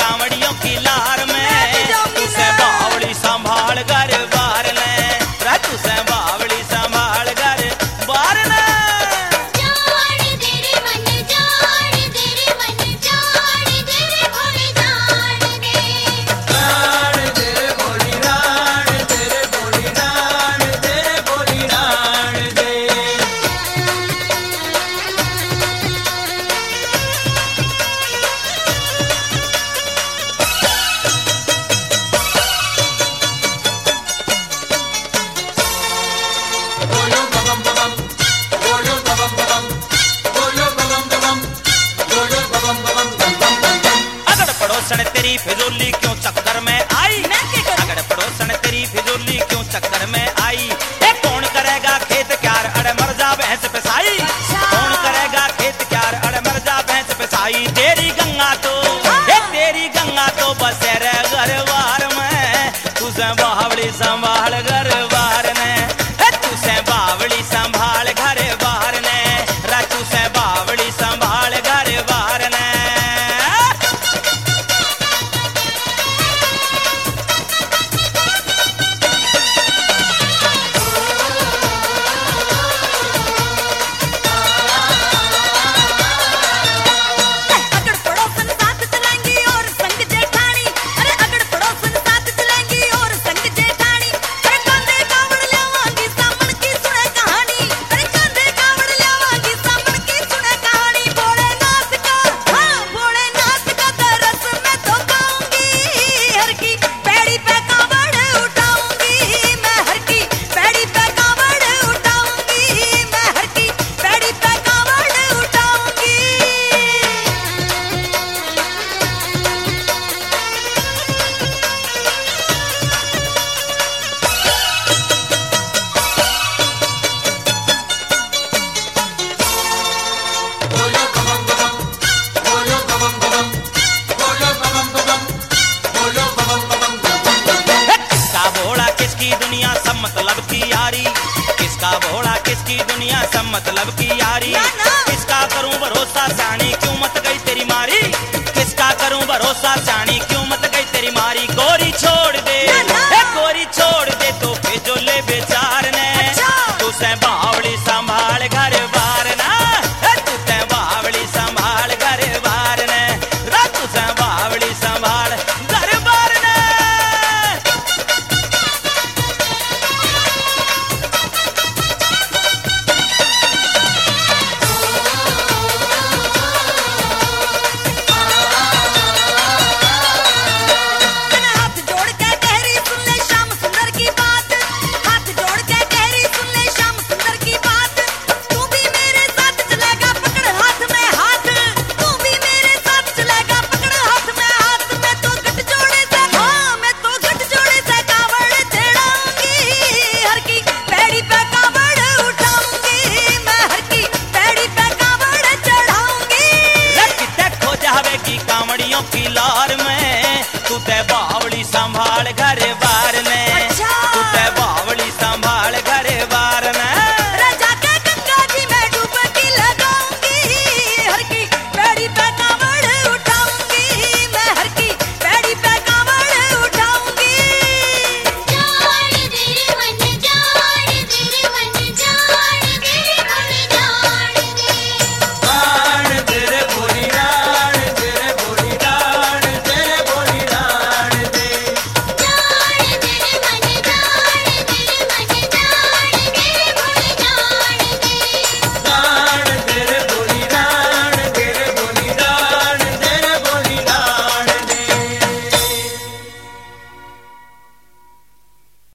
कांवड़ियों की लार में, तू से बावड़ी संभाल घर बार ने, तू से बावड़ी संभाल घर बार ने। तेरी फिजूली क्यों चक्कर में आई, अगर पड़ोसन तेरी फिजूली क्यों चक्कर में आई, कौन करेगा खेत क्यार अरे मर जा भैंस पिसाई, कौन करेगा खेत क्यार अरे मर जा भैंस पिसाई। तेरी गंगा तो बसे रे घरवार में, तुझे बावड़ी संभाल घर बार ने, तुझे बावड़ी संभाल घर बार ने, तुझे बावड़ी संभाल घर बार ने। मतलब की यारी, किसका भोला किसकी दुनिया सब मतलब की यारी, किसका करूं भरोसा जानी क्यों मत गई तेरी मारी, किसका करूं भरोसा जानी क्यों मत गई तेरी मारी। गोरी छोड़ दे, गोरी छोड़ दे तो फिजूले बेचार ने, तू से बावड़ी संभाल घर बार ना, तू से बावड़ी संभाल घर बार ने, तू से बावड़ी संभाल घर बार ने। कांवड़ियों की लार में, तू ते बावड़ी संभाल घर बार ने।